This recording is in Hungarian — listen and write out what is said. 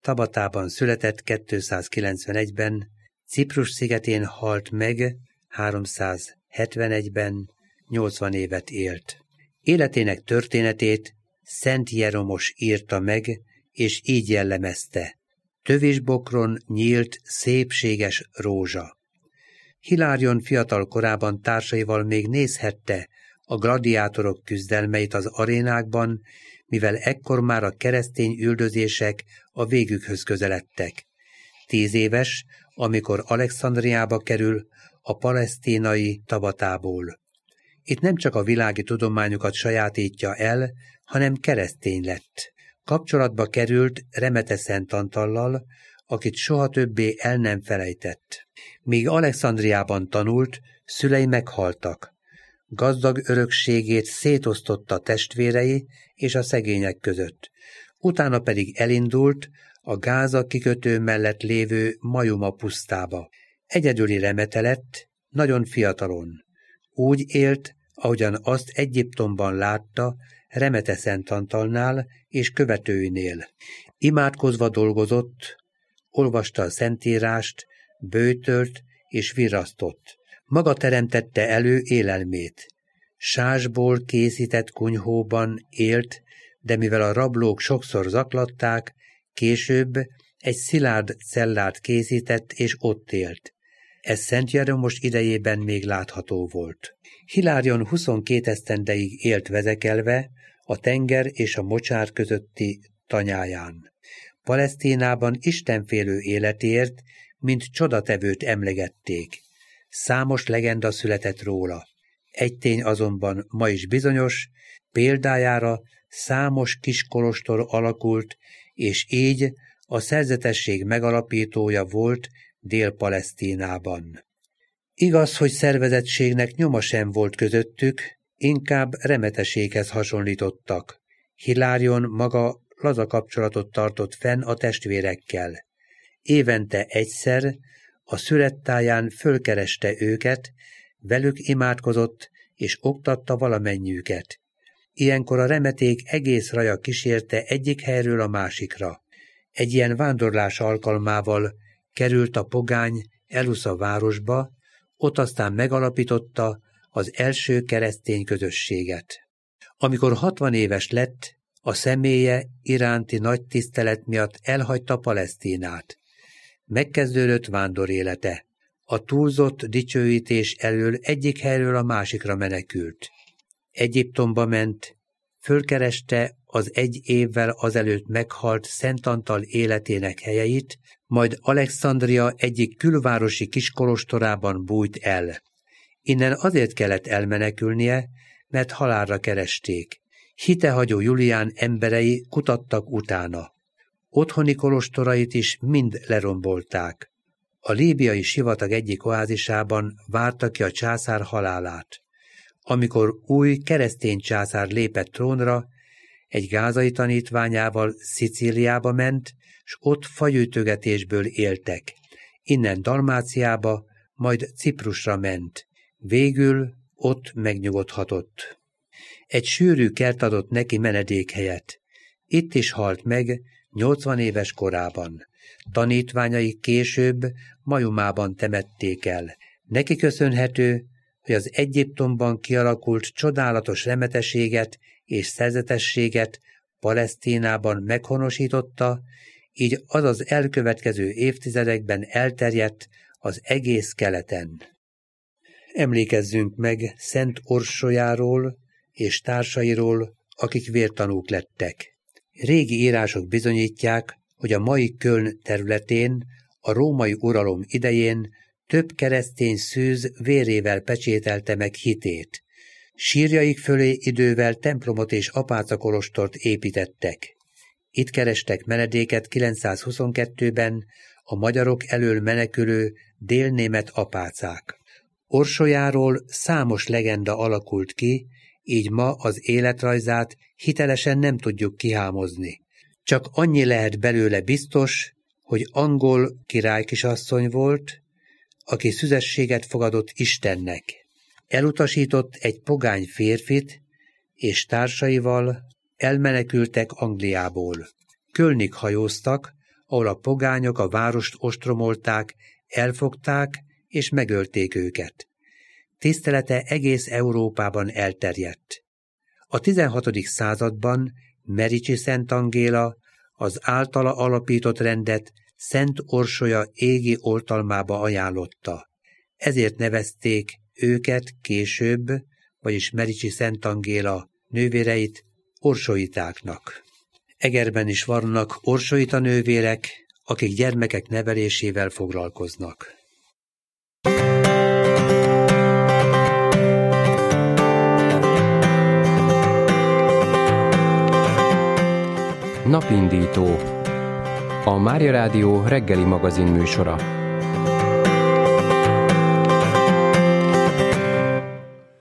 Tabatában született 291-ben, Ciprus szigetén halt meg 371-ben, 80 évet élt. Életének történetét Szent Jeromos írta meg, és így jellemezte: tövisbokron nyílt szépséges rózsa. Hilárion fiatal korában társaival még nézhette a gladiátorok küzdelmeit az arénákban, mivel ekkor már a keresztény üldözések a végükhöz közeledtek. 10 éves, amikor Alexandriába kerül a palesztinai Tabatából. Itt nem csak a világi tudományokat sajátítja el, hanem keresztény lett. Kapcsolatba került Remete Szent Antallal, akit soha többé el nem felejtett. Míg Alexandriában tanult, szülei meghaltak. Gazdag örökségét szétosztotta testvérei és a szegények között. Utána pedig elindult a Gáza kikötő mellett lévő Majuma pusztába. Egyedüli remete lett, nagyon fiatalon. Úgy élt, ahogyan azt Egyiptomban látta, Remete Szent Antalnál és követőinél. Imádkozva dolgozott, olvasta a Szentírást, böjtölt és virrasztott. Maga teremtette elő élelmét. Sásból készített kunyhóban élt, de mivel a rablók sokszor zaklatták, később egy szilárd cellát készített és ott élt. Ez Szent Jeromos idejében még látható volt. Hilárion 22 esztendeig élt vezekelve a tenger és a mocsár közötti tanyáján. Palesztinában istenfélő életért, mint csodatevőt emlegették. Számos legenda született róla. Egy tény azonban ma is bizonyos, példájára számos kis kolostor alakult, és így a szerzetesség megalapítója volt Dél-Palesztinában. Igaz, hogy szervezettségnek nyoma sem volt közöttük, inkább remeteséghez hasonlítottak. Hilárion maga laza kapcsolatot tartott fenn a testvérekkel. Évente egyszer a születtáján fölkereste őket, velük imádkozott és oktatta valamennyiüket. Ilyenkor a remeték egész raja kísérte egyik helyről a másikra. Egy ilyen vándorlás alkalmával került a pogány Elusza városba, ott aztán megalapította az első keresztény közösséget. Amikor 60 éves lett, a személye iránti nagy tisztelet miatt elhagyta Palesztinát. Megkezdődött vándorélete. A túlzott dicsőítés elől egyik helyről a másikra menekült. Egyiptomba ment, fölkereste az 1 évvel azelőtt meghalt Szent Antal életének helyeit, majd Alexandria egyik külvárosi kiskolostorában bújt el. Innen azért kellett elmenekülnie, mert halálra keresték. Hitehagyó Julián emberei kutattak utána. Otthoni kolostorait is mind lerombolták. A líbiai sivatag egyik oázisában várta ki a császár halálát. Amikor új keresztény császár lépett trónra, egy gázai tanítványával Szicíliába ment, s ott fagyűjtögetésből éltek. Innen Dalmáciába, majd Ciprusra ment. Végül ott megnyugodhatott. Egy sűrű kert adott neki menedékhelyet. Itt is halt meg 80 éves korában. Tanítványai később Majumában temették el. Neki köszönhető, hogy az Egyiptomban kialakult csodálatos remeteséget és szerzetességet Palesztinában meghonosította, így az az elkövetkező évtizedekben elterjedt az egész keleten. Emlékezzünk meg Szent Orsolyáról és társairól, akik vértanúk lettek. Régi írások bizonyítják, hogy a mai Köln területén a római uralom idején több keresztény szűz vérével pecsételte meg hitét. Sírjaik fölé idővel templomot és apácakolostort építettek. Itt kerestek menedéket 922-ben a magyarok elől menekülő délnémet apácák. Orsolyáról számos legenda alakult ki, így ma az életrajzát hitelesen nem tudjuk kihámozni. Csak annyi lehet belőle biztos, hogy angol királykisasszony volt, aki szüzességet fogadott Istennek. Elutasított egy pogány férfit, és társaival elmenekültek Angliából. Kölnig hajóztak, ahol a pogányok a várost ostromolták, elfogták és megölték őket. Tisztelete egész Európában elterjedt. A 16. században Merici Szent Angéla az általa alapított rendet Szent Orsolya égi oltalmába ajánlotta. Ezért nevezték őket később, vagyis Merici Szent Angéla nővéreit orsolyitáknak. Egerben is vannak orsolyita nővérek, akik gyermekek nevelésével foglalkoznak. Napindító. A Mária Rádió reggeli magazin műsora.